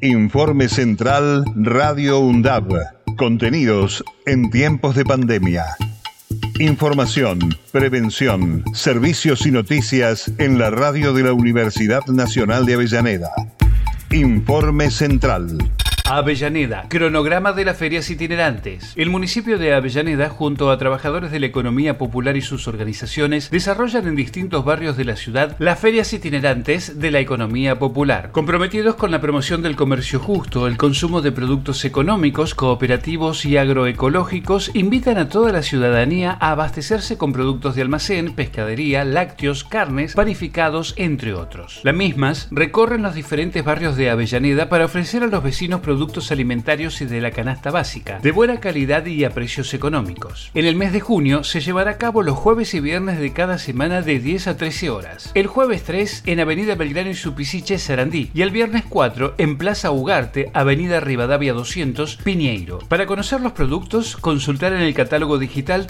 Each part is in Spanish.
Informe Central Radio UNDAB. Contenidos en tiempos de pandemia. Información, prevención, servicios y noticias en la radio de la Universidad Nacional de Avellaneda. Informe Central. Avellaneda, cronograma de las ferias itinerantes. El municipio de Avellaneda, junto a trabajadores de la economía popular y sus organizaciones, desarrollan en distintos barrios de la ciudad las ferias itinerantes de la economía popular, comprometidos con la promoción del comercio justo, el consumo de productos económicos, cooperativos y agroecológicos. Invitan a toda la ciudadanía a abastecerse con productos de almacén, pescadería, lácteos, carnes, panificados, entre otros. Las mismas recorren los diferentes barrios de Avellaneda para ofrecer a los vecinos productos alimentarios y de la canasta básica, de buena calidad y a precios económicos. En el mes de junio se llevará a cabo los jueves y viernes de cada semana de 10 a 13 horas. El jueves 3 en Avenida Belgrano y Supisiche, Sarandí, y el viernes 4 en Plaza Ugarte, Avenida Rivadavia 200, Piñeiro. Para conocer los productos, consultar en el catálogo digital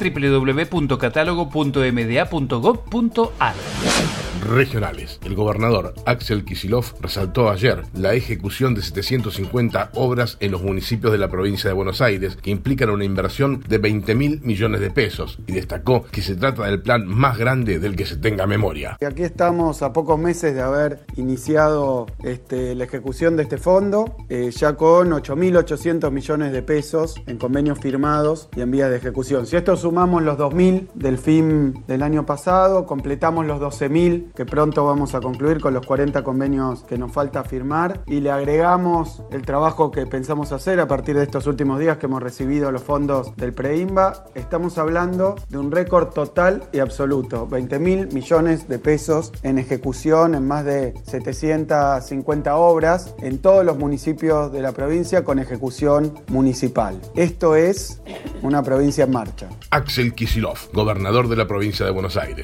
www.catálogo.mda.gov.ar. Regionales. El gobernador Axel Kicillof resaltó ayer la ejecución de 750 obras en los municipios de la provincia de Buenos Aires que implican una inversión de 20.000 millones de pesos y destacó que se trata del plan más grande del que se tenga memoria. Aquí estamos a pocos meses de haber iniciado la ejecución de este fondo, ya con 8.800 millones de pesos en convenios firmados y en vías de ejecución. Si a esto sumamos los 2.000 del fin del año pasado, completamos los 12.000 que pronto vamos a concluir con los 40 convenios que nos falta firmar, y le agregamos el trabajo que pensamos hacer a partir de estos últimos días que hemos recibido los fondos del PREINBA. Estamos hablando de un récord total y absoluto, 20.000 millones de pesos en ejecución en más de 750 obras en todos los municipios de la provincia con ejecución municipal. Esto es una provincia en marcha. Axel Kicillof, gobernador de la provincia de Buenos Aires.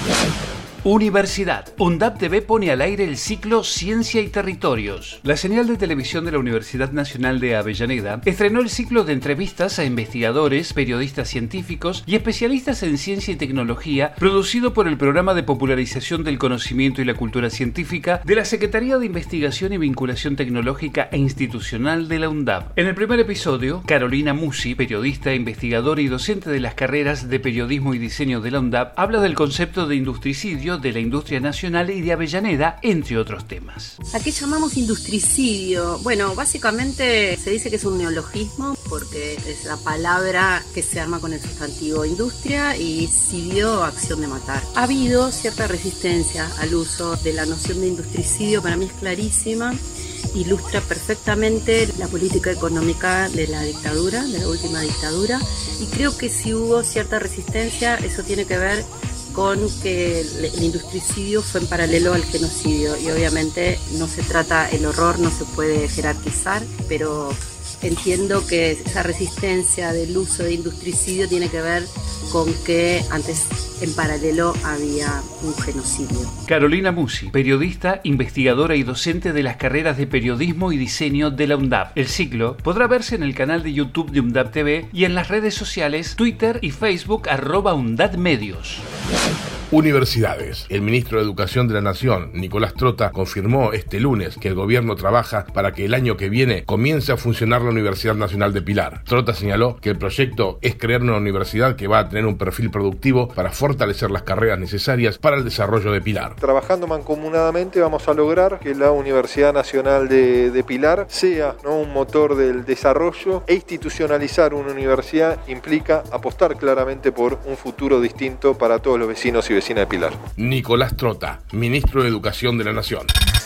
Universidad. UNDAB TV pone al aire el ciclo Ciencia y Territorios. La señal de televisión de la Universidad Nacional de Avellaneda estrenó el ciclo de entrevistas a investigadores, periodistas científicos y especialistas en ciencia y tecnología, producido por el Programa de Popularización del Conocimiento y la Cultura Científica de la Secretaría de Investigación y Vinculación Tecnológica e Institucional de la UNDAB. En el primer episodio, Carolina Musi, periodista, investigadora y docente de las carreras de Periodismo y Diseño de la UNDAB, habla del concepto de industricidio, de la industria nacional y de Avellaneda, entre otros temas. ¿A qué llamamos industricidio? Bueno, básicamente se dice que es un neologismo porque es la palabra que se arma con el sustantivo industria y cidio, acción de matar. Ha habido cierta resistencia al uso de la noción de industricidio, para mí es clarísima. Ilustra perfectamente la política económica de la dictadura, de la última dictadura, y creo que si hubo cierta resistencia, eso tiene que ver con que el industricidio fue en paralelo al genocidio, y obviamente no se trata, el horror no se puede jerarquizar, pero entiendo que esa resistencia del uso de industricidio tiene que ver con que antes en paralelo había un genocidio. Carolina Musi, periodista, investigadora y docente de las carreras de Periodismo y Diseño de la UNDAB. El ciclo podrá verse en el canal de YouTube de UNDAB TV y en las redes sociales Twitter y Facebook @UNDABmedios. Universidades. El ministro de Educación de la Nación, Nicolás Trota, confirmó este lunes que el gobierno trabaja para que el año que viene comience a funcionar la Universidad Nacional de Pilar. Trota señaló que el proyecto es crear una universidad que va a tener un perfil productivo para fortalecer las carreras necesarias para el desarrollo de Pilar. Trabajando mancomunadamente vamos a lograr que la Universidad Nacional de Pilar sea, ¿no?, un motor del desarrollo, e institucionalizar una universidad implica apostar claramente por un futuro distinto para todos los vecinos y vecina de Pilar. Nicolás Trota, ministro de Educación de la Nación.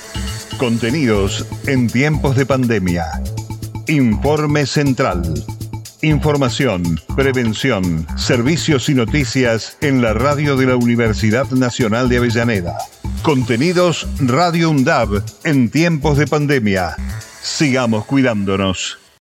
Contenidos en tiempos de pandemia. Informe Central. Información, prevención, servicios y noticias en la radio de la Universidad Nacional de Avellaneda. Contenidos Radio UNDAB en tiempos de pandemia. Sigamos cuidándonos.